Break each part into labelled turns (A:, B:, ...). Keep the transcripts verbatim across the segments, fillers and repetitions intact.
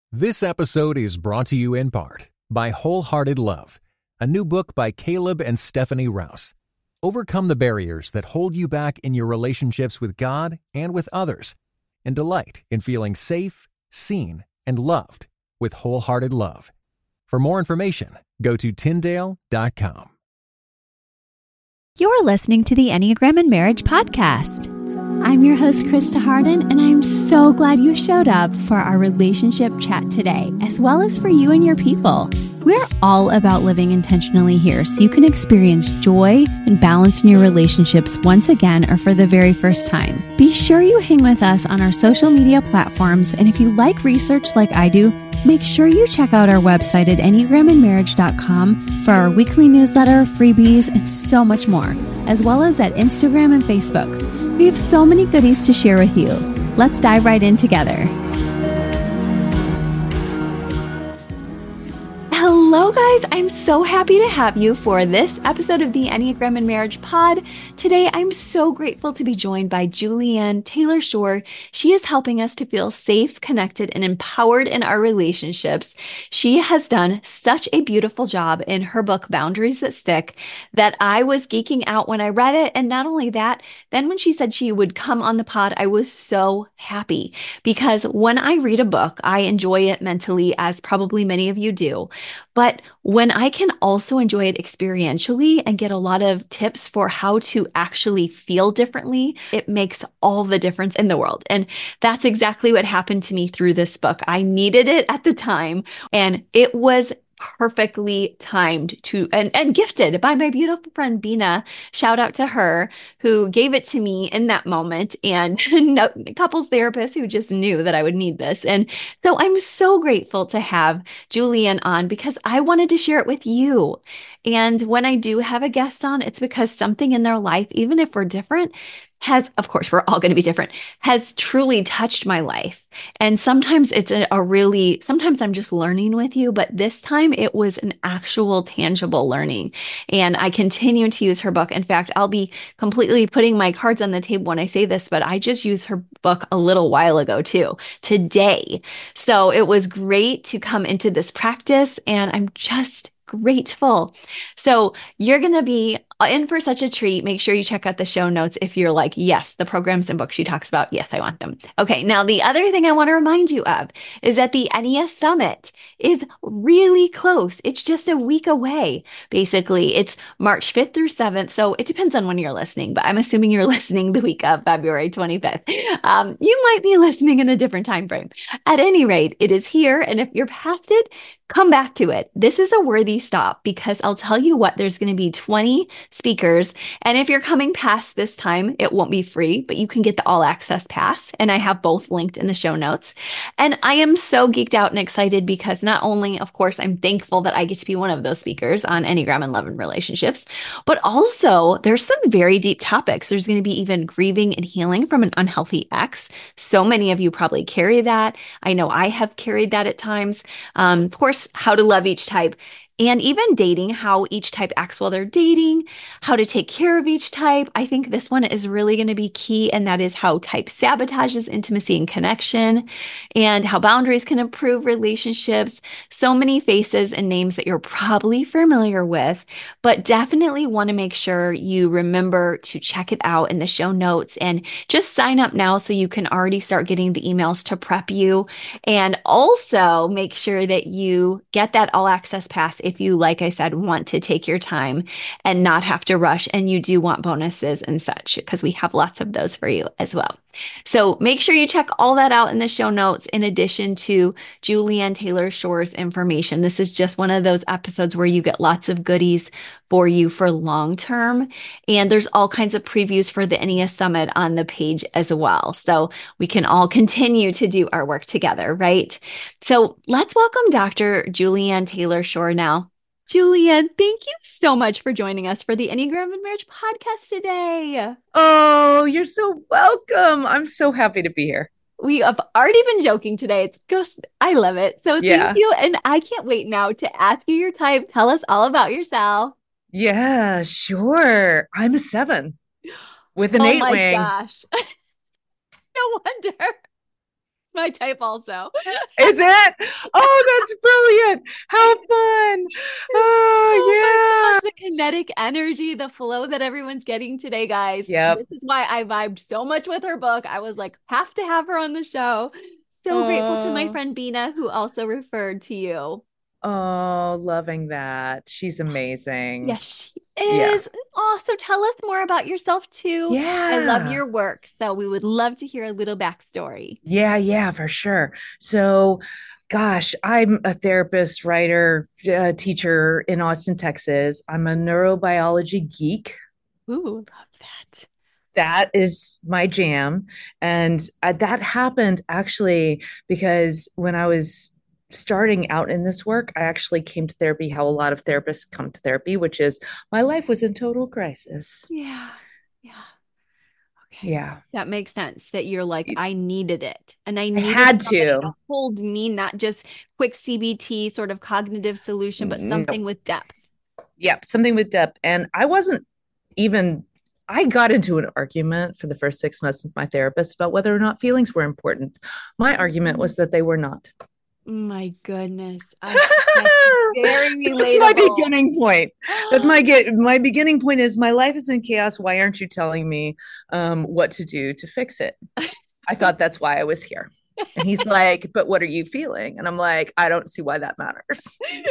A: This episode is brought to you in part by Wholehearted Love, a new book by Caleb and Stephanie Rouse. Overcome the barriers that hold you back in your relationships with God and with others, and delight in feeling safe, seen, and loved with Wholehearted Love. For more information, go to Tyndale dot com.
B: You're listening to the Enneagram and Marriage Podcast. I'm your host, Krista Harden, and I'm so glad you showed up for our relationship chat today, as well as for you and your people. We're all about living intentionally here so you can experience joy and balance in your relationships once again or for the very first time. Be sure you hang with us on our social media platforms, and if you like research like I do, make sure you check out our website at enneagram and marriage dot com for our weekly newsletter, freebies, and so much more, as well as at Instagram and Facebook. We have so many goodies to share with you. Let's dive right in together. Hello guys, I'm so happy to have you for this episode of the Enneagram and Marriage Pod. Today, I'm so grateful to be joined by Julianne Taylor Shore. She is helping us to feel safe, connected, and empowered in our relationships. She has done such a beautiful job in her book, Boundaries That Stick, that I was geeking out when I read it. And not only that, then when she said she would come on the pod, I was so happy because when I read a book, I enjoy it mentally, as probably many of you do. But when I can also enjoy it experientially and get a lot of tips for how to actually feel differently, it makes all the difference in the world. And that's exactly what happened to me through this book. I needed it at the time, and it was perfectly timed to and, and gifted by my beautiful friend Bina. Shout out to her who gave it to me in that moment, and no, couples therapist who just knew that I would need this. And so I'm so grateful to have Julianne on because I wanted to share it with you. And when I do have a guest on, it's because something in their life, even if we're different, has, of course, we're all going to be different, has truly touched my life. And sometimes it's a, a really, sometimes I'm just learning with you, but this time it was an actual tangible learning. And I continue to use her book. In fact, I'll be completely putting my cards on the table when I say this, but I just used her book a little while ago too, today. So it was great to come into this practice, and I'm just grateful. So you're going to be in for such a treat. Make sure you check out the show notes if you're like, yes, the programs and books she talks about. Yes, I want them. Okay. Now, the other thing I want to remind you of is that the N E S Summit is really close. It's just a week away. Basically, it's March fifth through seventh. So it depends on when you're listening, but I'm assuming you're listening the week of February twenty-fifth. Um, you might be listening in a different time frame. At any rate, it is here. And if you're past it, come back to it. This is a worthy stop because I'll tell you what, there's going to be twenty speakers. And if you're coming past this time, it won't be free, but you can get the all access pass. And I have both linked in the show notes. And I am so geeked out and excited because not only, of course, I'm thankful that I get to be one of those speakers on Enneagram and Love and Relationships, but also there's some very deep topics. There's going to be even grieving and healing from an unhealthy ex. So many of you probably carry that. I know I have carried that at times. Um, of course, how to love each type, and even dating, how each type acts while they're dating, how to take care of each type. I think this one is really going to be key, and that is how type sabotages intimacy and connection, and how boundaries can improve relationships. So many faces and names that you're probably familiar with, but definitely want to make sure you remember to check it out in the show notes and just sign up now so you can already start getting the emails to prep you. And also make sure that you get that all access pass if you, like I said, want to take your time and not have to rush, and you do want bonuses and such, because we have lots of those for you as well. So make sure you check all that out in the show notes, in addition to Julianne Taylor Shore's information. This is just one of those episodes where you get lots of goodies for you for long term. And there's all kinds of previews for the N E S Summit on the page as well. So we can all continue to do our work together, right? So let's welcome Doctor Julianne Taylor Shore now. Julianne, thank you so much for joining us for the Enneagram and Marriage podcast today.
C: Oh, you're so welcome. I'm so happy to be here.
B: We have already been joking today. It's just, I love it. So
C: Yeah.
B: thank you. And I can't wait now to ask you your type. Tell us all about yourself.
C: Yeah, sure. I'm a seven with an
B: Oh
C: eight
B: my
C: wing.
B: gosh. No wonder. It's my type also.
C: Is it? Oh, that's brilliant. How fun.
B: Oh my
C: Oh,
B: gosh, the kinetic energy, the flow that everyone's getting today, guys.
C: yeah.
B: This
C: Yep.
B: is why I vibed so much with her book. I was like, have to have her on the show. So grateful to my
C: Oh,
B: friend Bina, who also referred to you.
C: oh, loving that. She's amazing.
B: Yes, she
C: Yeah.
B: is. Oh, so tell us more about yourself too. I love
C: Yeah.
B: your work, so we would love to hear a little backstory.
C: Yeah, yeah, for sure. So, gosh, I'm a therapist, writer, uh, teacher in Austin, Texas. I'm a neurobiology geek.
B: Ooh, love that.
C: That is my jam. And uh, that happened actually because when I was starting out in this work, I actually came to therapy how a lot of therapists come to therapy, which is my life was in total crisis.
B: Yeah. Yeah. Okay.
C: Yeah.
B: That makes sense that you're like, I needed it. And I
C: I
B: needed
C: had
B: somebody to
C: to.
B: hold me, not just quick C B T sort of cognitive solution, but
C: No.
B: something with depth.
C: Yeah, something with depth. And I wasn't even, I got into an argument for the first six months with my therapist about whether or not feelings were important. My argument was that they were not.
B: My goodness. I that's very
C: That's my
B: relatable.
C: beginning point. That's my get. My beginning point is my life is in chaos. Why aren't you telling me um, what to do to fix it? I thought that's why I was here. And he's like, but what are you feeling? And I'm like, I don't see why that matters.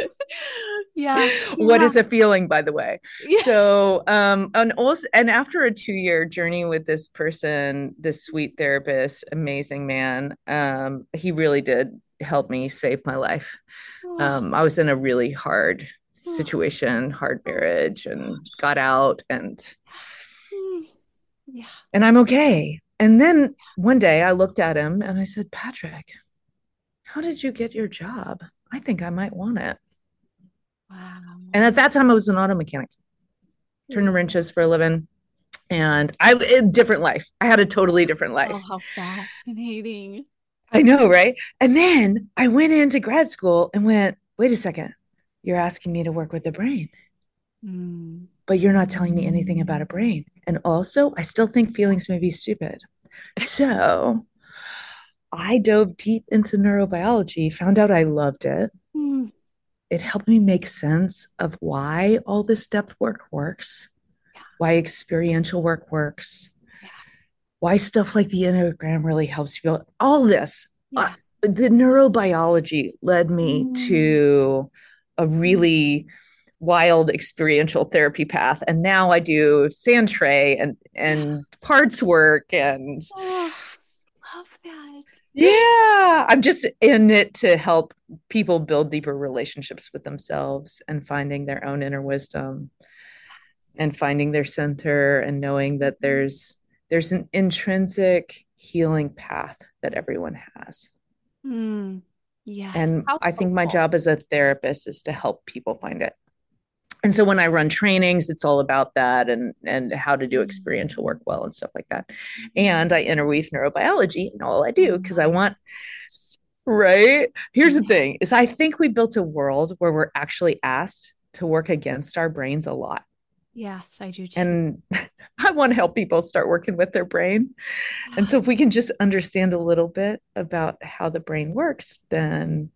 B: Yeah.
C: What
B: Yeah.
C: is a feeling, by the way?
B: Yeah.
C: So, um, and also, and after a two year journey with this person, this sweet therapist, amazing man, um, he really did help me save my life.
B: Oh,
C: Um, I was in a really hard
B: oh,
C: situation, hard
B: oh
C: marriage, and
B: gosh.
C: got out, and
B: Mm, yeah.
C: and I'm okay. And then one day I looked at him and I said, Patrick, how did you get your job? I think I might want it. And
B: Wow.
C: at that time, I was an auto mechanic, turning wrenches for a living. And I, a different life. I had a totally different
B: Oh,
C: life.
B: how fascinating.
C: I know, right? And then I went into grad school and went, wait a second, you're asking me to work with the brain,
B: Mm.
C: but you're not telling me anything about a brain. And also, I still think feelings may be stupid. So I dove deep into neurobiology, found out I loved it.
B: Mm.
C: It helped me make sense of why all this depth work works,
B: Yeah.
C: why experiential work works,
B: Yeah.
C: why stuff like the Enneagram really helps you build all this. Uh,
B: Yeah.
C: the neurobiology led me
B: Mm.
C: to a
B: Mm.
C: really wild experiential therapy path. And now I do sand tray and,
B: Yeah.
C: and parts work and
B: Oh, love that.
C: yeah, I'm just in it to help people build deeper relationships with themselves and finding their own inner wisdom and finding their center and knowing that there's there's an intrinsic healing path that everyone has.
B: Mm. Yes.
C: And
B: How
C: I think my
B: hopeful.
C: job as a therapist is to help people find it. And so when I run trainings, it's all about that and and how to do experiential work well and stuff like that. And I interweave neurobiology in all I
B: Oh
C: do because I
B: my
C: want
B: gosh.
C: right. Here's the
B: Yeah.
C: thing is I think we built a world where we're actually asked to work against our brains a lot.
B: Yes, I do too.
C: And I want to help people start working with their brain. And
B: Yeah.
C: so if we can just understand a little bit about how the brain works, then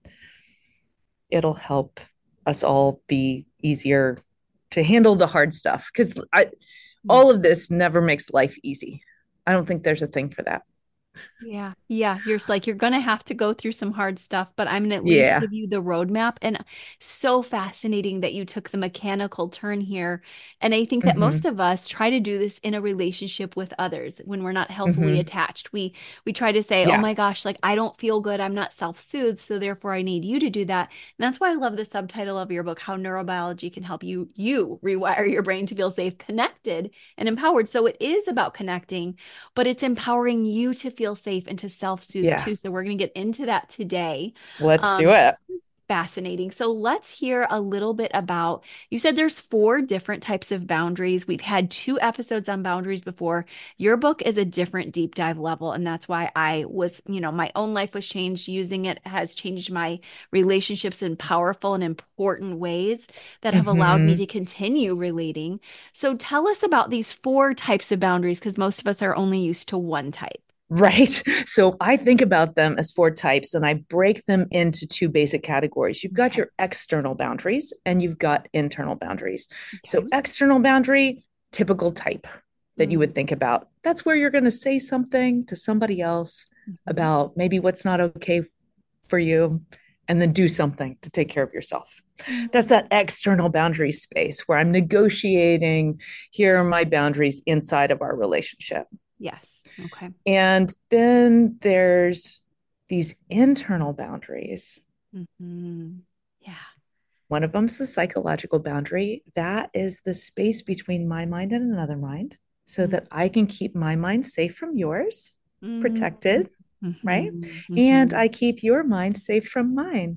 C: it'll help us all be easier to handle the hard stuff. Because I
B: Mm.
C: all of this never makes life easy. I don't think there's a thing for that.
B: Yeah. Yeah. You're s- like, you're going to have to go through some hard stuff, but I'm going to at least
C: Yeah.
B: give you the roadmap. And so fascinating that you took the mechanical turn here. And I think that most
C: Mm-hmm.
B: of us try to do this in a relationship with others when we're not healthily
C: Mm-hmm.
B: attached. We we try to say, "Oh
C: Yeah.
B: my gosh, like I don't feel good. I'm not self-soothed, so therefore I need you to do that." And that's why I love the subtitle of your book, How Neurobiology Can Help You You Rewire Your Brain to Feel Safe, Connected, and Empowered. So it is about connecting, but it's empowering you to feel safe and to self-soothe
C: Yeah.
B: too. So we're going to get into that today.
C: Let's do
B: Um,
C: it.
B: Fascinating. So let's hear a little bit about, you said there's four different types of boundaries. We've had two episodes on boundaries before. Your book is a different deep dive level, and that's why I was, you know, my own life was changed. Using it has changed my relationships in powerful and important ways that have allowed me
C: Mm-hmm.
B: to continue relating. So tell us about these four types of boundaries, because most of us are only used to one type.
C: Right. So I think about them as four types and I break them into two basic categories. You've got
B: Okay.
C: your external boundaries and you've got internal boundaries. So,
B: Okay.
C: external boundary, typical type that you
B: Mm.
C: would think about. That's where you're going to say something to somebody else
B: Mhm.
C: about maybe what's not okay for you and then do something to take care of yourself. That's
B: Mm.
C: that external boundary space where I'm negotiating. Here are my boundaries inside of our relationship.
B: Yes. Okay.
C: And then there's these internal boundaries.
B: Mm-hmm. Yeah.
C: One of them's the psychological boundary. That is the space between my mind and another mind so that I can keep my mind safe from yours,
B: Mm-hmm.
C: protected, right?
B: Mm-hmm.
C: And
B: Mm-hmm.
C: I keep your mind safe from mine,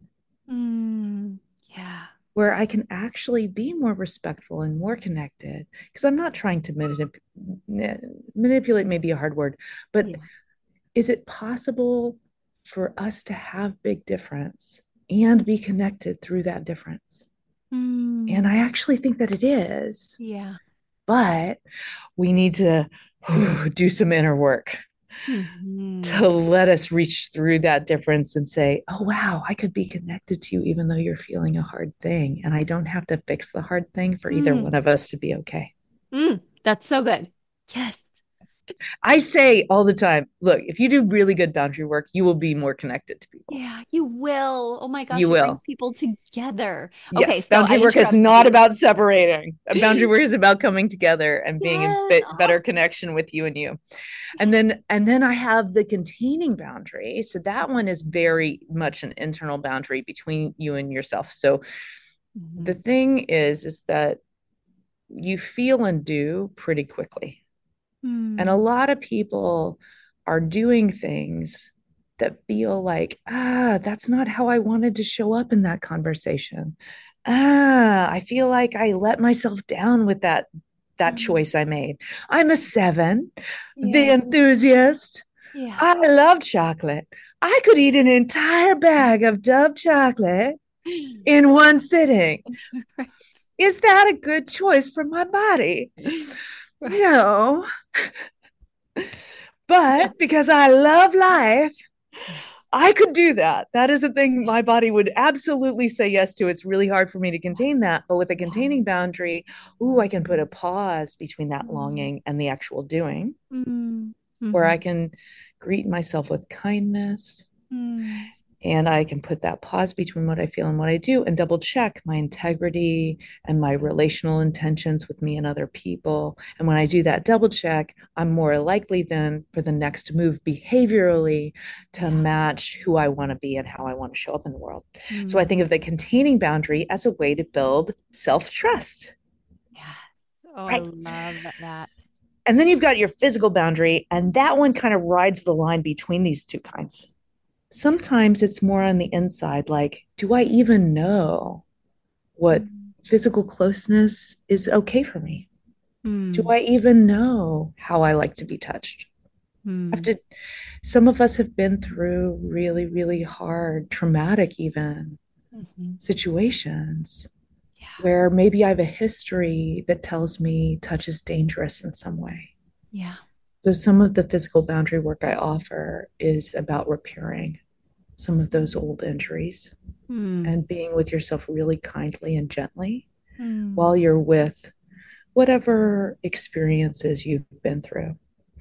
B: Mm. Yeah.
C: where I can actually be more respectful and more connected. Because I'm not trying to manip- manipulate, maybe a hard word, but
B: Yeah.
C: is it possible for us to have big difference and be connected through that difference? And
B: Mm.
C: I actually think that it is,
B: Yeah.
C: but we need to whew, do some inner work
B: Mm-hmm.
C: to let us reach through that difference and say, oh, wow, I could be connected to you even though you're feeling a hard thing. And I don't have to fix the hard thing for either
B: Mm.
C: one of us to be okay.
B: Mm. That's so good. Yes.
C: I say all the time, look, if you do really good boundary work, you will be more connected to people.
B: Yeah, you will. Oh my
C: You
B: gosh, it brings
C: will.
B: people together. Okay,
C: Yes,
B: so I
C: boundary work is
B: interrupted
C: not
B: you.
C: about separating. Boundary work is about coming together and being in
B: Yes.
C: bit
B: Oh,
C: better connection with you and you. And then and then I have the containing boundary. So that one is very much an internal boundary between you and yourself. So the
B: mhm.
C: thing is is that you feel and do pretty quickly. And a
B: Hmm.
C: lot of people are doing things that feel like, ah, that's not how I wanted to show up in that conversation. Ah, I feel like I let myself down with that that
B: Mm.
C: choice I made. I'm a seven, the
B: Yeah.
C: enthusiast.
B: Yeah.
C: I love chocolate. I could eat an entire bag of Dove chocolate in one sitting.
B: Right.
C: Is that a good choice for my body?
B: Right.
C: No. But because I love life,
B: Yeah.
C: I could do that. That is a thing my body would absolutely say yes to. It's really hard for me to contain that. But with a
B: Yeah.
C: containing boundary, ooh, I can put a pause between that
B: Mm.
C: longing and the actual doing,
B: Mm.
C: where I
B: Mhm.
C: can greet myself with kindness.
B: Mm.
C: And I can put that pause between what I feel and what I do and double check my integrity and my relational intentions with me and other people. And when I do that double check, I'm more likely then for the next move behaviorally to
B: Yeah.
C: match who I want to be and how I want to show up in the world. So I
B: Mm.
C: think of the containing boundary as a way to build self trust,
B: Yes. Oh, I
C: right?
B: love that.
C: And then you've got your physical boundary, and that one kind of rides the line between these two kinds.
B: Yeah.
C: Sometimes it's more on the inside, like, do I even know what
B: Mm.
C: physical closeness is okay for me? Do
B: Mm.
C: I even know how I like to be touched? I have
B: Mm.
C: to, some of us have been through really, really hard, traumatic, even
B: Mhm.
C: situations
B: Yeah.
C: where maybe I have a history that tells me touch is dangerous in some way.
B: Yeah.
C: So, some of the physical boundary work I offer is about repairing some of those old injuries
B: Mm.
C: and being with yourself really kindly and gently
B: Mm.
C: while you're with whatever experiences you've been through.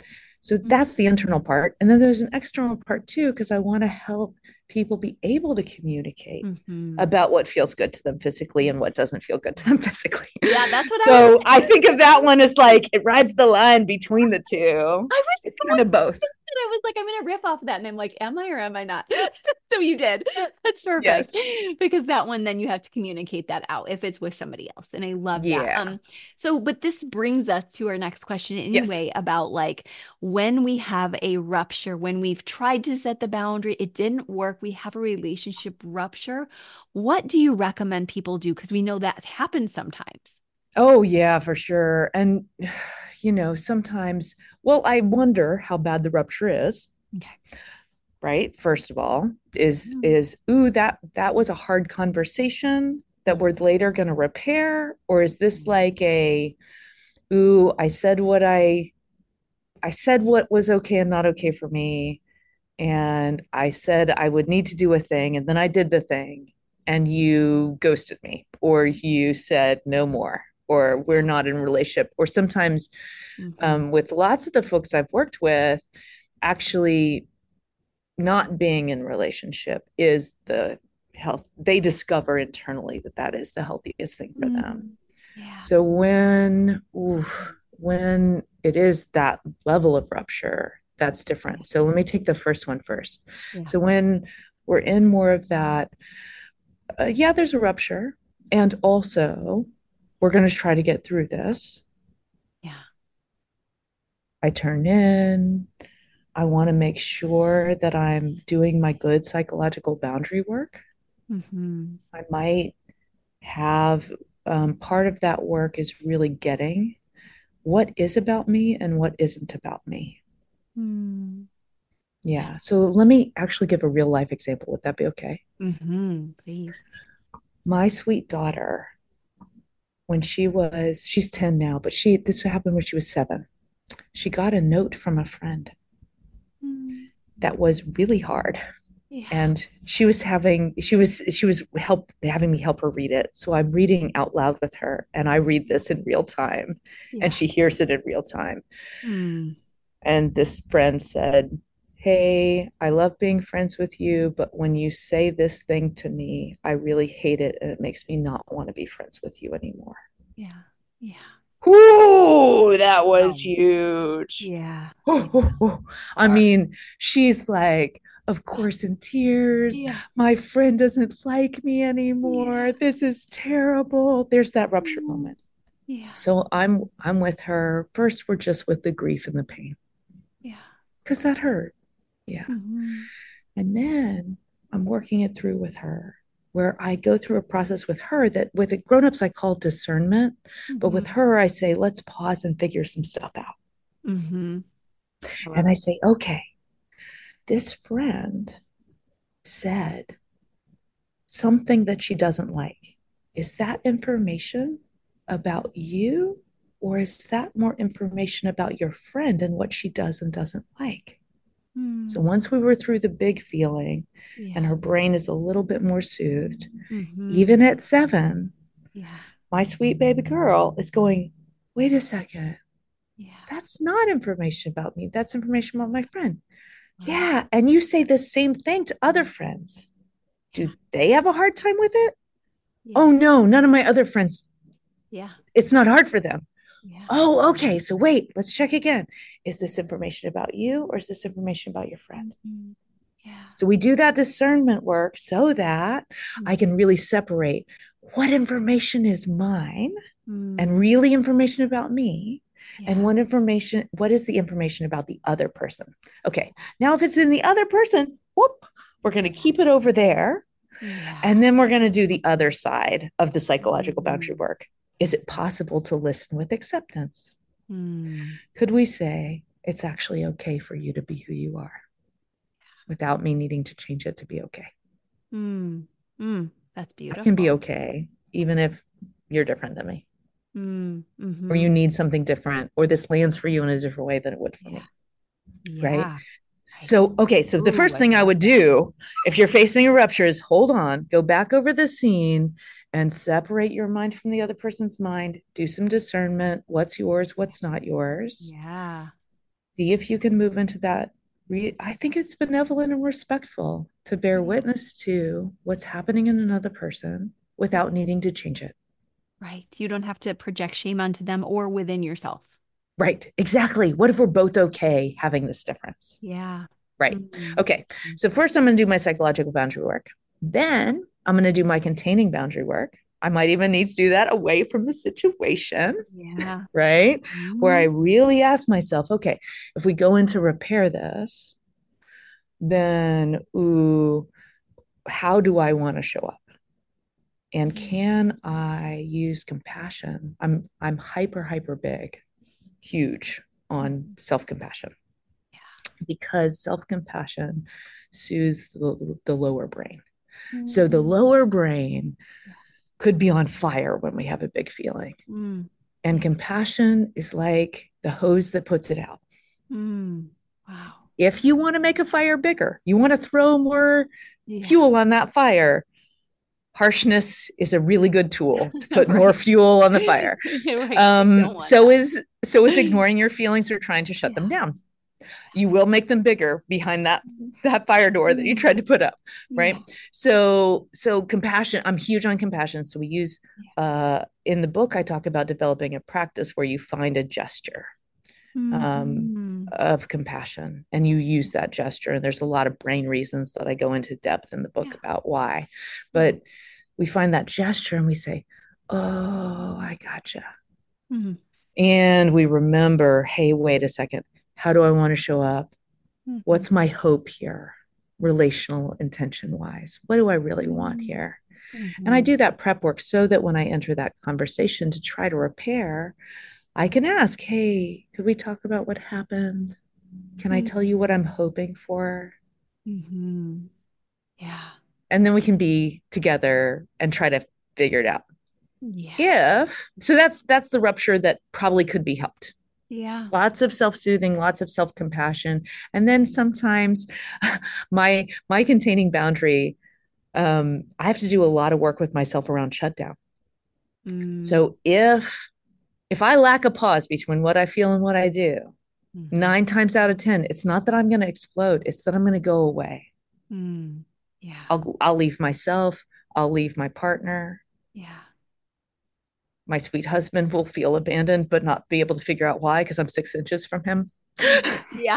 C: So
B: Mm.
C: that's the internal part. And then there's an external part too, because I want to help people be able to communicate
B: Mhm.
C: about what feels good to them physically and what doesn't feel good to them physically.
B: Yeah, that's what I was.
C: So I think of that one as like it rides the line between the two.
B: I was
C: It's kind
B: going
C: of both.
B: and I was like, I'm gonna riff off of that. And I'm like, am I or am I not? So you did. That's perfect.
C: Yes.
B: Because that one, then you have to communicate that out if it's with somebody else. And I love that.
C: Yeah.
B: Um, so but this brings us to our next question
C: Yes.
B: anyway, about like when we have a rupture, when we've tried to set the boundary, it didn't work, we have a relationship rupture. What do you recommend people do? Because we know that happens sometimes.
C: Oh, yeah, for sure. And, you know, sometimes, well, I wonder how bad the rupture is,
B: Okay.
C: right? First of all, is,
B: Mm.
C: is, ooh, that, that was a hard conversation that we're later going to repair? Or is this like a, ooh, I said what I, I said what was okay and not okay for me. And I said I would need to do a thing, and then I did the thing, and you ghosted me, or you said no more, or we're not in a relationship. Or sometimes
B: Mm-hmm.
C: um, with lots of the folks I've worked with, actually not being in a relationship is the health. They discover internally that that is the healthiest thing for them.
B: Yeah.
C: So when, oof, when it is that level of rupture, that's different. So let me take the first one first.
B: Yeah.
C: So when we're in more of that, uh, yeah, there's a rupture. And also, we're going to try to get through this.
B: Yeah.
C: I turn in. I want to make sure that I'm doing my good psychological boundary work.
B: Mm-hmm.
C: I might have um, part of that work is really getting what is about me and what isn't about me.
B: Mm.
C: Yeah. So let me actually give a real life example. Would that be okay?
B: Mm-hmm. Please.
C: My sweet daughter, when she was, she's ten now, but she, this happened when she was seven. She got a note from a friend
B: Mm.
C: that was really hard.
B: Yeah.
C: And she was having, she was, she was help having me help her read it. So I'm reading out loud with her, and I read this in real time,
B: Yeah.
C: and she hears it in real time.
B: Mm.
C: And this friend said, "Hey, I love being friends with you, but when you say this thing to me, I really hate it, and it makes me not want to be friends with you anymore."
B: Yeah. Yeah.
C: Ooh, that was
B: Wow.
C: huge.
B: Yeah.
C: Oh, oh, oh. I mean, she's like, of course, in tears.
B: Yeah.
C: My friend doesn't like me anymore.
B: Yeah.
C: This is terrible. There's that rupture moment.
B: Yeah.
C: So I'm I'm with her. First, we're just with the grief and the pain.
B: Yeah.
C: Because that hurt. Yeah.
B: Mm-hmm.
C: And then I'm working it through with her, where I go through a process with her that with the grown-ups I call discernment, mm-hmm. but with her I say, let's pause and figure some stuff out.
B: Mm-hmm.
C: And I say, okay, this friend said something that she doesn't like. Is that information about you, or is that more information about your friend and what she does and doesn't like? Mm. So once we were through the big feeling, yeah. and her brain is a little bit more soothed, mm-hmm. even at seven, yeah. my sweet baby girl is going, wait a second. Yeah. That's not information about me. That's information about my friend. Wow. Yeah. And you say the same thing to other friends. Do they have a hard time with it? Yeah. Oh, no, none of my other friends. Yeah. It's not hard for them. Yeah. Oh, okay. So wait, let's check again. Is this information about you, or is this information about your friend? Mm-hmm. Yeah. So we do that discernment work so that mm-hmm. I can really separate what information is mine mm-hmm. and really information about me. Yeah. And what information, what is the information about the other person? Okay. Now, if it's in the other person, whoop, we're going to keep it over there. Yeah. And then we're going to do the other side of the psychological mm-hmm. boundary work. Is it possible to listen with acceptance? Mm. Could we say, it's actually okay for you to be who you are without me needing to change it to be okay?
B: Mm. Mm. That's beautiful.
C: I can be okay, even if you're different than me. Mm. Mm-hmm. Or you need something different, or this lands for you in a different way than it would for yeah. me. Yeah. Right? Right. So, okay, so Ooh, the first I thing I would that. do if you're facing a rupture is hold on, go back over the scene and separate your mind from the other person's mind. Do some discernment. What's yours? What's not yours?
B: Yeah.
C: See if you can move into that. I think it's benevolent and respectful to bear witness to what's happening in another person without needing to change it.
B: Right. You don't have to project shame onto them or within yourself.
C: Right. Exactly. What if we're both okay having this difference?
B: Yeah.
C: Right. Mm-hmm. Okay. So first I'm going to do my psychological boundary work. Then I'm going to do my containing boundary work. I might even need to do that away from the situation.
B: Yeah.
C: Right. Mm-hmm. Where I really ask myself, okay, if we go in to repair this, then, ooh, how do I want to show up? And can I use compassion? I'm, I'm hyper, hyper big, huge on self-compassion. Because self-compassion soothes the, the lower brain. Mm. So the lower brain could be on fire when we have a big feeling. Mm. And compassion is like the hose that puts it out.
B: Mm. Wow.
C: If you want to make a fire bigger, you want to throw more
B: Yeah.
C: fuel on that fire, harshness is a really good tool to put
B: Right.
C: more fuel on the fire.
B: Right. We don't
C: Um,
B: want
C: so
B: that.
C: is so is ignoring your feelings or trying to shut
B: Yeah.
C: them down. You will make them bigger behind that that fire door that you tried to put up, right?
B: Yeah.
C: So so compassion, I'm huge on compassion. So we use uh in the book I talk about developing a practice where you find a gesture um
B: Mm-hmm.
C: of compassion and you use that gesture, and there's a lot of brain reasons that I go into depth in the book
B: Yeah.
C: about why, but we find that gesture and we say, oh, I gotcha.
B: Mm-hmm.
C: And we remember, hey, wait a second, how do I want to show up?
B: Mm-hmm.
C: What's my hope here, relational intention wise? What do I really want here? And I
B: Mm-hmm.
C: do that prep work so that when I enter that conversation to try to repair, I can ask, hey, could we talk about what happened? Can I tell you what I'm hoping for?
B: Mm-hmm. Yeah.
C: And then we can be together and try to figure it out.
B: Yeah.
C: If so, that's that's the rupture that probably could be helped.
B: Yeah.
C: Lots of self-soothing, lots of self-compassion, and then sometimes my my containing boundary, um I have to do a lot of work with myself around shutdown.
B: Mm-hmm.
C: So if if I lack a pause between what I feel and what I do, nine times out of ten, it's not that I'm going to explode, it's that I'm going to go away.
B: Mm-hmm. Yeah.
C: I'll I'll leave myself, I'll leave my partner.
B: Yeah.
C: My sweet husband will feel abandoned but not be able to figure out why because I'm six inches from him.
B: Yeah.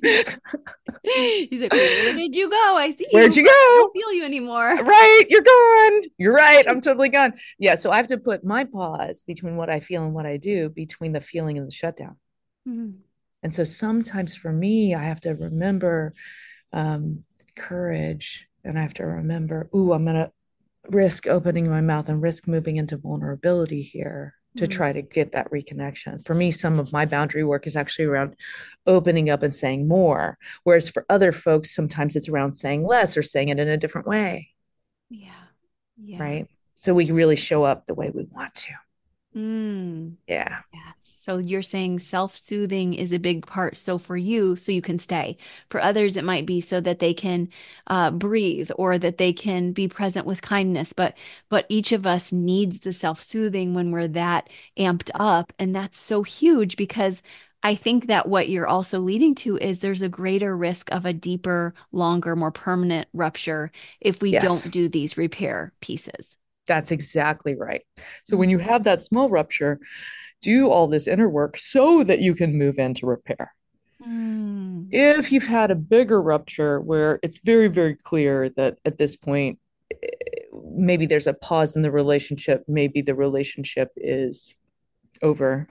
B: He's like, where did you go? I see
C: Where'd
B: you,
C: you
B: but I
C: go?
B: don't feel you anymore.
C: Right, you're gone. You're right. I'm totally gone. Yeah, so I have to put my pause between what I feel and what I do, between the feeling and the shutdown.
B: Mm-hmm.
C: And so sometimes for me, I have to remember um, courage, and I have to remember, ooh, I'm going to risk opening my mouth and risk moving into vulnerability here to try to get that reconnection. For me, some of my boundary work is actually around opening up and saying more. Whereas for other folks, sometimes it's around saying less or saying it in a different way.
B: Yeah. Yeah.
C: Right. So we really show up the way we want to.
B: Mm.
C: Yeah.
B: Yes. So you're saying self-soothing is a big part. So for you, so you can stay. For others, it might be so that they can uh, breathe or that they can be present with kindness. But but each of us needs the self-soothing when we're that amped up, and that's so huge because I think that what you're also leading to is there's a greater risk of a deeper, longer, more permanent rupture if we
C: Yes.
B: don't do these repair pieces.
C: That's exactly right. So when you have that small rupture, do all this inner work so that you can move into repair.
B: Mm.
C: If you've had a bigger rupture where it's very, very clear that at this point, maybe there's a pause in the relationship, maybe the relationship is over.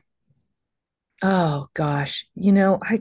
C: Oh gosh, you know, I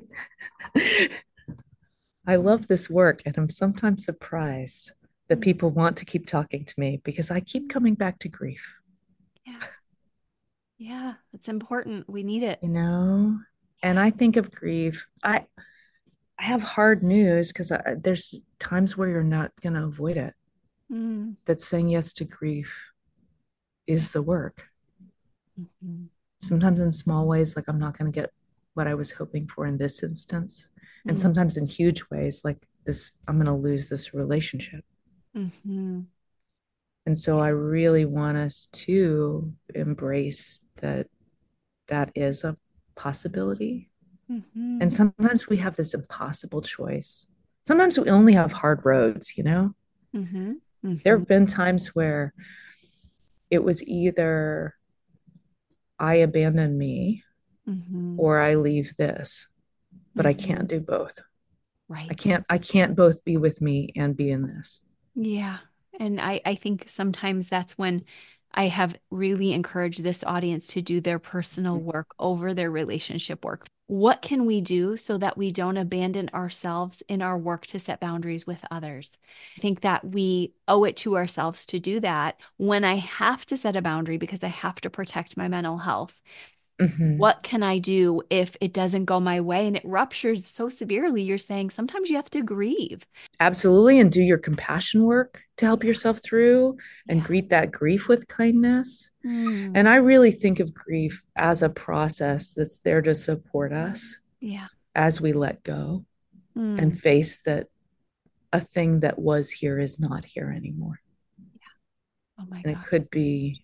C: I love this work and I'm sometimes surprised that people want to keep talking to me because I keep coming back to grief.
B: Yeah. Yeah, it's important. We need it.
C: You know, and I think of grief. I I have hard news because there's times where you're not going to avoid it.
B: Mm.
C: That saying yes to grief is the work.
B: Mm-hmm.
C: Sometimes in small ways, like I'm not going to get what I was hoping for in this instance. And
B: Mm.
C: sometimes in huge ways, like this, I'm going to lose this relationship.
B: Mm-hmm.
C: And so I really want us to embrace that that is a possibility.
B: Mm-hmm.
C: And sometimes we have this impossible choice. Sometimes we only have hard roads, you know?
B: Mm-hmm.
C: There
B: Mm-hmm.
C: have been times where it was either I abandon me
B: Mm-hmm.
C: or I leave this, but I
B: Mm-hmm.
C: can't do both. I
B: Right.
C: can't I can't both be with me and be in this.
B: Yeah. And I, I think sometimes that's when I have really encouraged this audience to do their personal work over their relationship work. What can we do so that we don't abandon ourselves in our work to set boundaries with others? I think that we owe it to ourselves to do that when I have to set a boundary because I have to protect my mental health.
C: Mm-hmm.
B: What can I do if it doesn't go my way and it ruptures so severely? You're saying sometimes you have to grieve.
C: Absolutely. And do your compassion work to help
B: Yeah.
C: yourself through and
B: Yeah.
C: greet that grief with kindness.
B: Mm.
C: And I really think of grief as a process that's there to support us.
B: Yeah.
C: as we let go and
B: Mm.
C: face that a thing that was here is not here anymore.
B: Oh my
C: And it
B: God.
C: could be,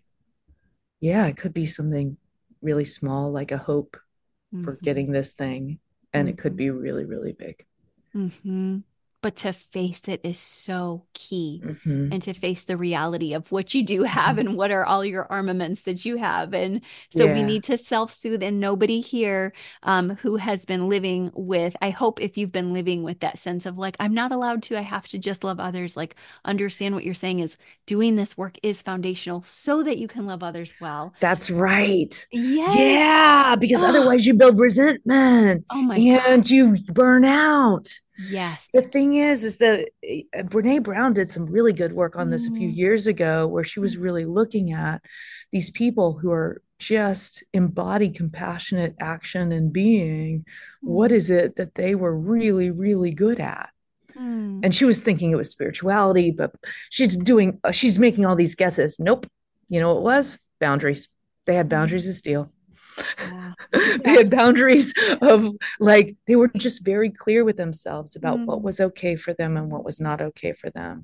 C: yeah, it could be something really small, like a hope for
B: Mm-hmm.
C: getting this thing. And it could
B: Mm-hmm.
C: be really, really big.
B: Mm-hmm. But to face it is so key.
C: Mm-hmm.
B: And to face the reality of what you do have
C: Mm-hmm.
B: and what are all your armaments that you have. And so we
C: Yeah,
B: need to self-soothe. And nobody here um, who has been living with, I hope if you've been living with that sense of like, I'm not allowed to, I have to just love others, like understand what you're saying is doing this work is foundational so that you can love others well.
C: that's right.
B: Yes.
C: Yeah, because
B: Oh,
C: otherwise you build resentment
B: oh my God.
C: and you burn out.
B: Yes.
C: The thing is, is that uh, Brene Brown did some really good work on this a few
B: Mm,
C: years ago, where she was really looking at these people who are just embody compassionate action and being. What
B: mm,
C: is it that they were really, really good at?
B: mm.
C: And she was thinking it was spirituality, but she's doing, uh, she's making all these guesses. Nope. You know what it was? Boundaries. They had
B: Mm.
C: boundaries of steel.
B: Yeah.
C: They
B: Yeah.
C: had boundaries of like, they were just very clear with themselves about what
B: Mm.
C: was okay for them and what was not okay for them.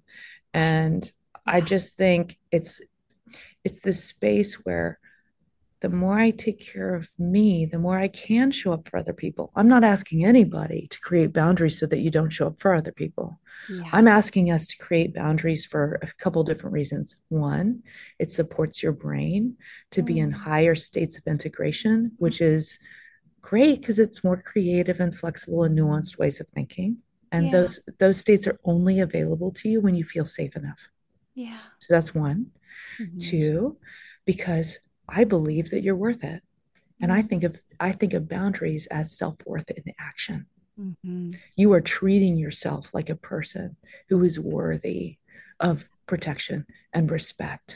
C: And I
B: Yeah.
C: just think it's it's this space where the more I take care of me, the more I can show up for other people. I'm not asking anybody to create boundaries so that you don't show up for other people.
B: Yeah.
C: I'm asking us to create boundaries for a couple different reasons. One, it supports your brain to be in
B: Mm.
C: higher states of integration, which is great because it's more creative and flexible and nuanced ways of thinking. And
B: Yeah.
C: those those states are only available to you when you feel safe enough.
B: Yeah.
C: So that's one.
B: Mhm.
C: Two, because I believe that you're worth it. And I
B: Mm.
C: think of I think of boundaries as self-worth in action.
B: Mhm.
C: You are treating yourself like a person who is worthy of protection and respect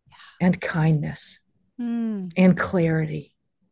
C: and kindness
B: Mm.
C: and clarity.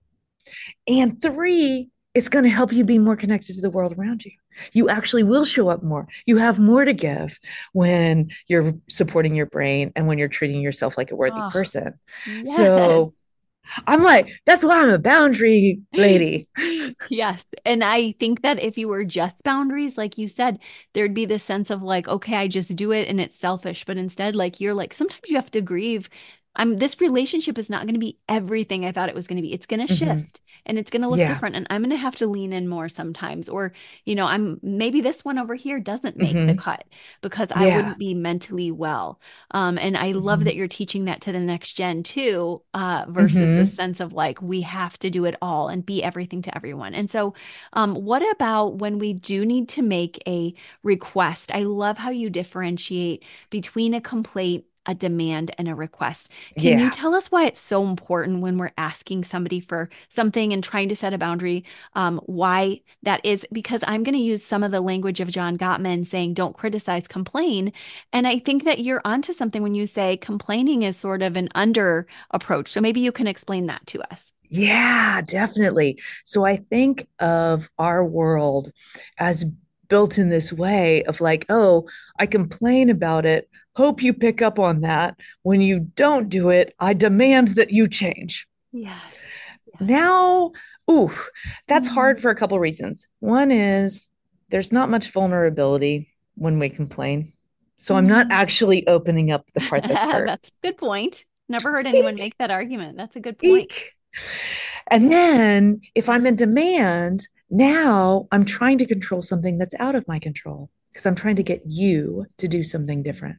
C: And three, it's going to help you be more connected to the world around you. You actually will show up more. You have more to give when you're supporting your brain and when you're treating yourself like a worthy
B: Oh,
C: person.
B: yes.
C: So I'm like, that's why I'm a boundary lady.
B: Yes. And I think that if you were just boundaries, like you said, there'd be this sense of like, okay, I just do it and it's selfish. But instead, like you're like, sometimes you have to grieve. I'm this relationship is not going to be everything I thought it was going to be. It's going to
C: Mm-hmm.
B: shift and it's going to look
C: Yeah.
B: different. And I'm going to have to lean in more sometimes. Or, you know, I'm maybe this one over here doesn't make the
C: Mm-hmm.
B: cut because I
C: Yeah.
B: wouldn't be mentally well. Um, and I love
C: Mm-hmm.
B: that you're teaching that to the next gen too, uh, versus the
C: Mm-hmm.
B: sense of like we have to do it all and be everything to everyone. And so, um, what about when we do need to make a request? I love how you differentiate between a complaint, a demand, and a request. Can you
C: Yeah.
B: tell us why it's so important when we're asking somebody for something and trying to set a boundary? Um, why that is? Because I'm going to use some of the language of John Gottman saying, don't criticize, complain. And I think that you're onto something when you say complaining is sort of an under approach. So maybe you can explain that to us.
C: Yeah, definitely. So I think of our world as built in this way of like, oh, I complain about it. Hope you pick up on that. When you don't do it, I demand that you change.
B: Yes. Yes.
C: Now, ooh, that's
B: Mm.
C: hard for a couple reasons. One is there's not much vulnerability when we complain. So I'm not
B: Mm.
C: actually opening up the part that's hurt.
B: That's a good point. Never heard anyone
C: Eek,
B: make that argument. That's a good point.
C: eek. And then if I'm in demand, now I'm trying to control something that's out of my control because I'm trying to get you to do something different.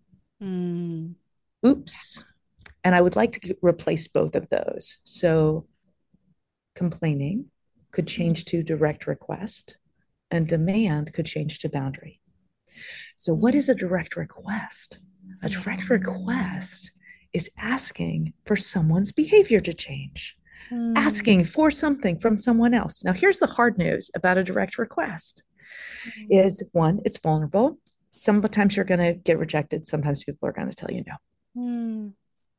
B: Mm.
C: Oops. And I would like to replace both of those. So complaining could change to direct request, and demand could change to boundary. So, what is a direct request? A
B: Yeah.
C: direct request is asking for someone's behavior to change,
B: Mm.
C: asking for something from someone else. Now, here's the hard news about a direct request
B: Mm.
C: is one, it's vulnerable. Sometimes you're going to get rejected. Sometimes people are going to tell you no.
B: Mm.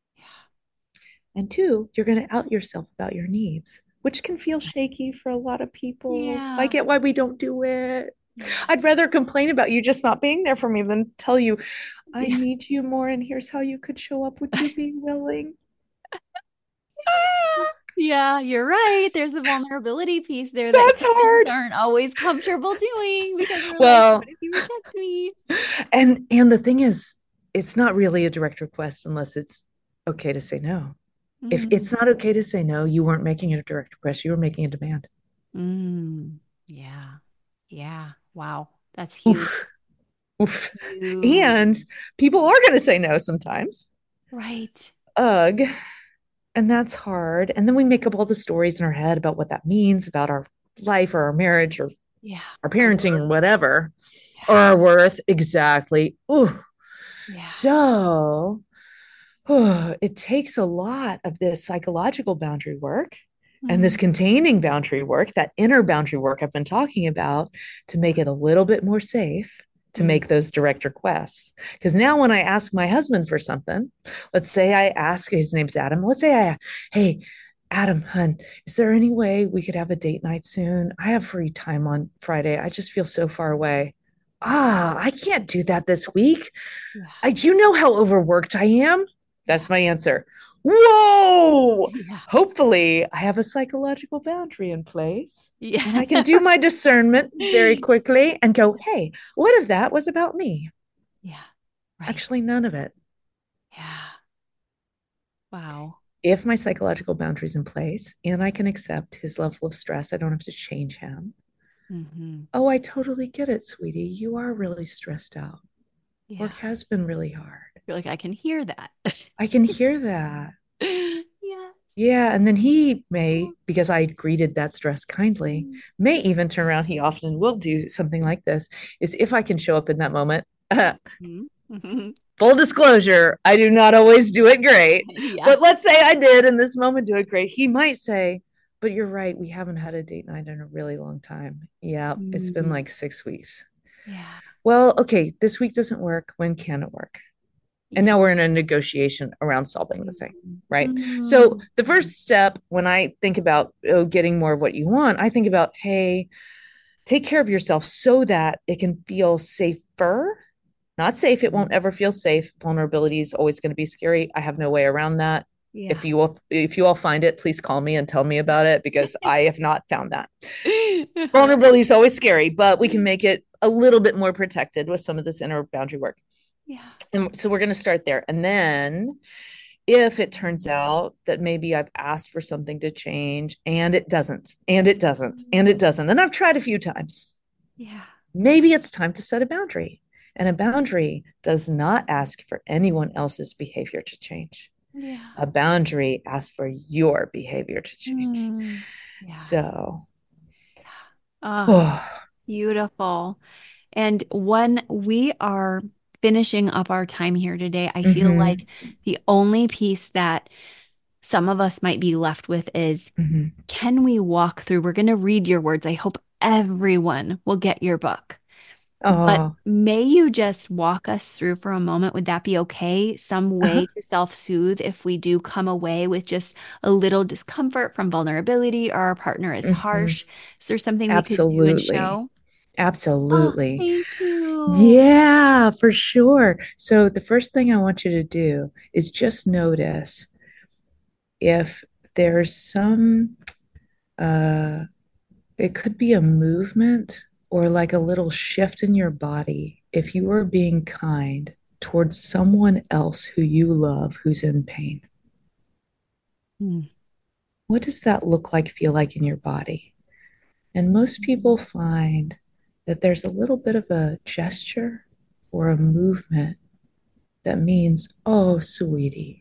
C: And two, you're going to out yourself about your needs, which can feel shaky for a lot of people. So I
B: Yeah.
C: get why we don't do it.
B: Yeah.
C: I'd rather complain about you just not being there for me than tell you, I
B: Yeah.
C: need you more and here's how you could show up. Would you be willing?
B: Yeah, you're right. There's a vulnerability piece there that
C: That's
B: humans
C: hard.
B: aren't always comfortable doing because we're like,
C: Well,
B: what if you reject me?
C: and and the thing is, it's not really a direct request unless it's okay to say no. If
B: Mm,
C: it's not okay to say no, you weren't making it a direct request, you were making a demand.
B: mm, yeah. Yeah. Wow. That's huge.
C: Oof, oof. And
B: Huge.
C: people are going to say no sometimes.
B: Right.
C: Ugh. And that's hard. And then we make up all the stories in our head about what that means about our life or our marriage or
B: Yeah.
C: our
B: Our
C: parenting or
B: worth.
C: whatever, or
B: Yeah.
C: our worth. Exactly. Ooh.
B: Yeah.
C: So oh, it takes a lot of this psychological boundary work and this
B: Mm,
C: containing boundary work, that inner boundary work I've been talking about, to make it a little bit more safe to
B: mm,
C: make those direct requests. Because now when I ask my husband for something, let's say I ask, his name's Adam, let's say I, hey, Adam, hun, is there any way we could have a date night soon? I have free time on Friday. I just feel so far away. Ah, I can't do that this week.
B: yeah.
C: I, you know how overworked I am.
B: Yeah.
C: That's my answer. Whoa!
B: Yeah.
C: Hopefully, I have a psychological boundary in place and
B: Yeah.
C: I can do my discernment very quickly and go, hey, what if that was about me?
B: Yeah. Right.
C: Actually, none of it.
B: Yeah. Wow.
C: If my psychological boundary is in place and I can accept his level of stress, I don't have to change him.
B: Hmm.
C: Oh, I totally get it, sweetie. You are really stressed out.
B: Yeah.
C: Work has been really hard.
B: You're like, I can hear that.
C: I can hear that.
B: Yeah.
C: Yeah, and then he may, because I greeted that stress kindly, may even turn around. He often will do something like this, is if I can show up in that moment.
B: Mhm.
C: Full disclosure, I do not always do it great.
B: Yeah.
C: But let's say I did in this moment do it great. He might say, but you're right, we haven't had a date night in a really long time. Yeah, it's been
B: Mm,
C: like six weeks.
B: yeah.
C: Well, okay, this week doesn't work. When can it work? And
B: Yeah.
C: now we're in a negotiation around solving the thing, right? So
B: Mm,
C: the first step when I think about oh, getting more of what you want, I think about, hey, take care of yourself so that it can feel safer. Not safe, it won't ever feel safe. Vulnerability is always going to be scary. I have no way around that.
B: yeah.
C: If you all, if you all find it, please call me and tell me about it because I have not found that. Vulnerability is always scary, but we can make it a little bit more protected with some of this inner boundary work.
B: Yeah.
C: And so we're going to start there. And then if it turns out that maybe I've asked for something to change and it doesn't, and it doesn't, and it doesn't, and I've tried a few times,
B: Yeah.
C: maybe it's time to set a boundary. And a boundary does not ask for anyone else's behavior to change.
B: Yeah.
C: A boundary asks for your behavior to change.
B: Mm, yeah.
C: So,
B: Oh,
C: oh,
B: beautiful. And when we are finishing up our time here today, I feel
C: mm-hmm,
B: like the only piece that some of us might be left with is
C: mm-hmm.
B: can we walk through? We're going to read your words. I hope everyone will get your book. But
C: Oh,
B: may you just walk us through for a moment? Would that be okay? Some
C: uh-huh.
B: way to self-soothe if we do come away with just a little discomfort from vulnerability or our partner is
C: Mm-hmm.
B: harsh? Is there something we could do and
C: Absolutely.
B: show? Oh,
C: Absolutely.
B: thank you.
C: Yeah, for sure. So the first thing I want you to do is just notice if there's some uh it could be a movement or like a little shift in your body if you are being kind towards someone else who you love who's in pain.
B: Mm.
C: What does that look like, feel like in your body? And most people find that there's a little bit of a gesture or a movement that means, oh, sweetie.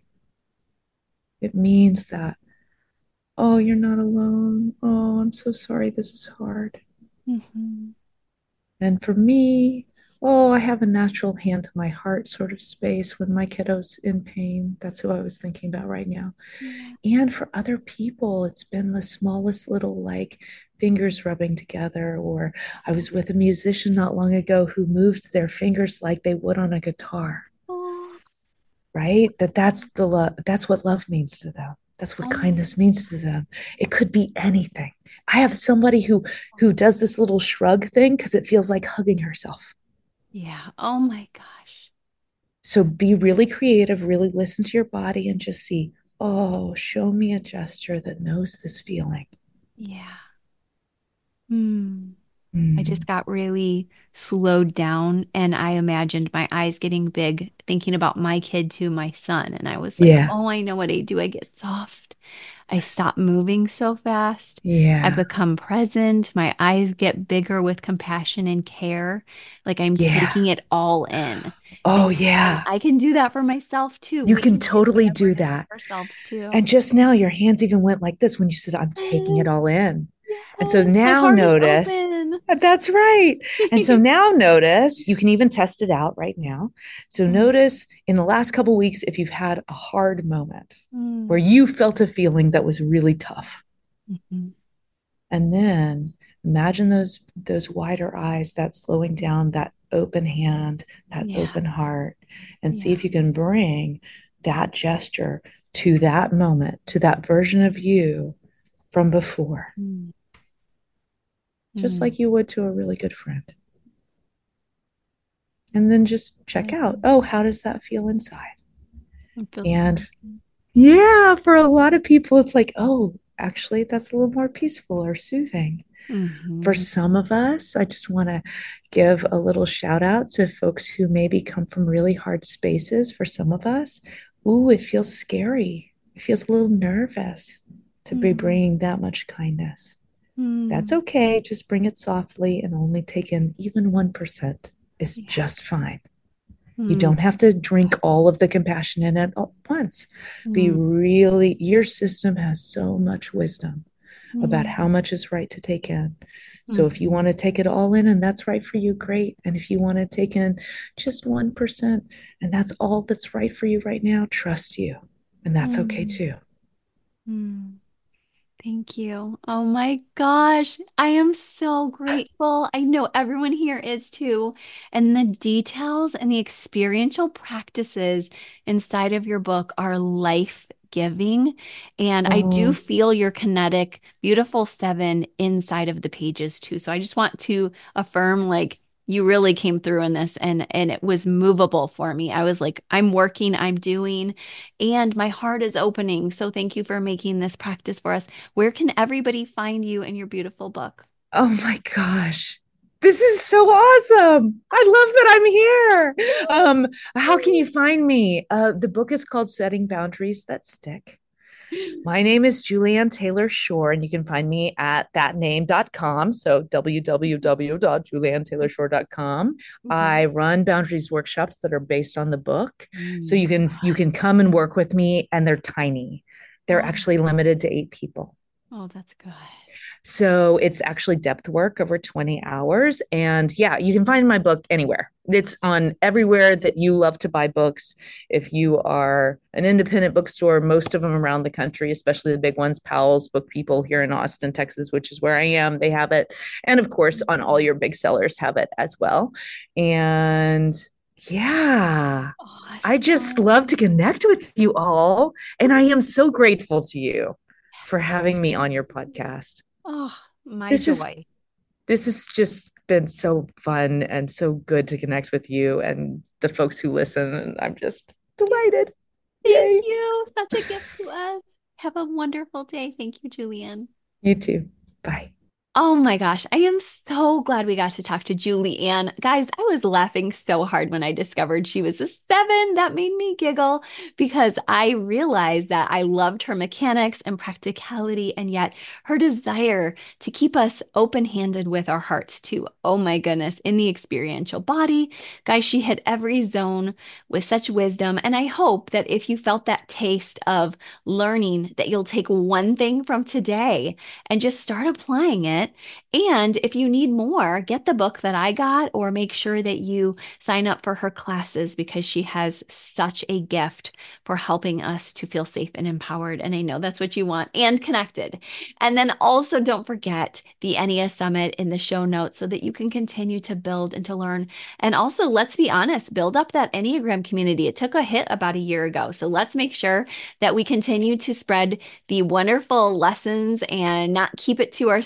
C: It means that, oh, you're not alone. Oh, I'm so sorry. This is hard.
B: Mhm.
C: And for me, oh, I have a natural hand to my heart sort of space when my kiddo's in pain. That's who I was thinking about right now.
B: Yeah.
C: And for other people, it's been the smallest little like fingers rubbing together. Or I was with a musician not long ago who moved their fingers like they would on a guitar,
B: Oh,
C: right? That that's the love, that's what love means to them. That's what
B: oh,
C: kindness means to them. It could be anything. I have somebody who who does this little shrug thing because it feels like hugging herself.
B: yeah. Oh my gosh.
C: So be really creative, really listen to your body and just see, oh, show me a gesture that knows this feeling.
B: Yeah. Hmm. I
C: Mm.
B: just got really slowed down and I imagined my eyes getting big, thinking about my kid too, my son. And I was like,
C: Yeah.
B: oh, I know what I do. I get soft. I stop moving so fast. I
C: Yeah.
B: become present. My eyes get bigger with compassion and care. Like I'm
C: Yeah.
B: taking it all in.
C: Oh,
B: And
C: yeah.
B: I can do that for myself too.
C: You
B: We
C: can
B: can do
C: totally
B: whatever
C: do
B: it is
C: that.
B: for ourselves too.
C: And just now, your hands even went like this when you said, I'm taking it
B: Yes,
C: all in. And so
B: yes. My
C: now
B: heart is
C: notice,
B: open.
C: that's right. And so now notice, you can even test it out right now. So notice in the last couple of weeks, if you've had a hard moment where
B: Mm.
C: you felt a feeling that was really tough.
B: Mhm.
C: And then imagine those those wider eyes, that slowing down, that open hand, that
B: Yeah,
C: open heart, and see
B: yeah.
C: if you can bring that gesture to that moment, to that version of you from before,
B: Mm.
C: just
B: Mm.
C: like you would to a really good friend. And then just check out,
B: Mm.
C: oh, how does that feel inside?
B: It feels
C: And
B: really good.
C: yeah, for a lot of people, it's like, oh, actually, that's a little more peaceful or soothing. For
B: Mhm.
C: some of us, I just want to give a little shout out to folks who maybe come from really hard spaces. For some of us, ooh, it feels scary. It feels a little nervous to be
B: Mm.
C: bringing that much kindness. That's
B: Mm.
C: okay. Just bring it softly and only take in even one percent is
B: Yeah.
C: just fine. You
B: Mm.
C: don't have to drink all of the compassion in at once. Be
B: Mm.
C: really, your system has so much wisdom about
B: Mm.
C: how much is right to take in. So if you
B: Mhm.
C: want to take it all in and that's right for you, great. And if you want to take in just one percent and that's all that's right for you right now, trust you. And that's okay
B: Mm.
C: too.
B: Mm. Thank you. Oh my gosh. I am so grateful. I know everyone here is too. And the details and the experiential practices inside of your book are life-giving. And I do
C: Oh,
B: feel your kinetic, beautiful seven inside of the pages too. So I just want to affirm like you really came through in this and and it was movable for me. I was like, I'm working, I'm doing, and my heart is opening. So thank you for making this practice for us. Where can everybody find you and your beautiful book?
C: oh my gosh. This is so awesome. I love that I'm here. Um, how can you find me? Uh, the book is called Setting Boundaries That Stick. My name is Julianne Taylor Shore, and you can find me at that name dot com. So w w w dot julianne taylor shore dot com.
B: Mhm.
C: I run boundaries workshops that are based on the book. So
B: Mm.
C: you can you can come and work with me, and they're tiny. They're
B: Oh,
C: actually limited to eight people.
B: oh, that's good.
C: So it's actually depth work over twenty hours. And yeah, you can find my book anywhere. It's on everywhere that you love to buy books. If you are an independent bookstore, most of them around the country, especially the big ones, Powell's Book People here in Austin, Texas, which is where I am, they have it. And of course, on all your big sellers have it as well. And yeah, I just love to
B: Awesome.
C: connect with you all. And I am so grateful to you for having me on your podcast.
B: Oh, my
C: This is
B: joy.
C: this has just been so fun and so good to connect with you and the folks who listen. And I'm just delighted.
B: Thank
C: Yay.
B: you. Such a gift to us. Have a wonderful day. Thank you, Julianne.
C: You too. Bye.
B: Oh my gosh, I am so glad we got to talk to Julie Ann. Guys, I was laughing so hard when I discovered she was a seven. That made me giggle because I realized that I loved her mechanics and practicality, and yet her desire to keep us open-handed with our hearts too. Oh my goodness, in the experiential body. Guys, she hit every zone with such wisdom. And I hope that if you felt that taste of learning, that you'll take one thing from today and just start applying it. And if you need more, get the book that I got or make sure that you sign up for her classes because she has such a gift for helping us to feel safe and empowered. And I know that's what you want and connected. And then also don't forget the N E A Summit in the show notes so that you can continue to build and to learn. And also, let's be honest, build up that Enneagram community. It took a hit about a year ago. So let's make sure that we continue to spread the wonderful lessons and not keep it to ourselves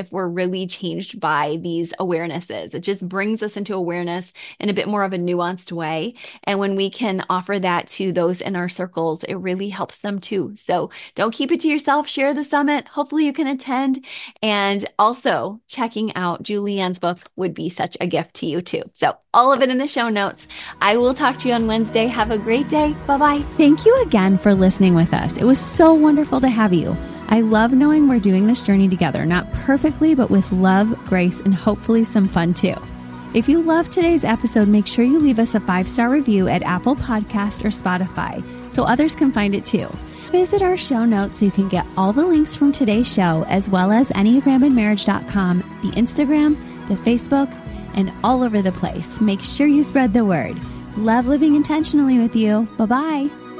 B: if we're really changed by these awarenesses. It just brings us into awareness in a bit more of a nuanced way. And when we can offer that to those in our circles, it really helps them too. So don't keep it to yourself. Share the summit. Hopefully you can attend. And also checking out Julianne's book would be such a gift to you too. So all of it in the show notes. I will talk to you on Wednesday. Have a great day. Bye-bye. Thank you again for listening with us. It was so wonderful to have you. I love knowing we're doing this journey together, not perfectly, but with love, grace, and hopefully some fun too. If you loved today's episode, make sure you leave us a five-star review at Apple Podcast or Spotify so others can find it too. Visit our show notes so you can get all the links from today's show, as well as enneagram and marriage dot com, the Instagram, the Facebook, and all over the place. Make sure you spread the word. Love living intentionally with you. Bye-bye.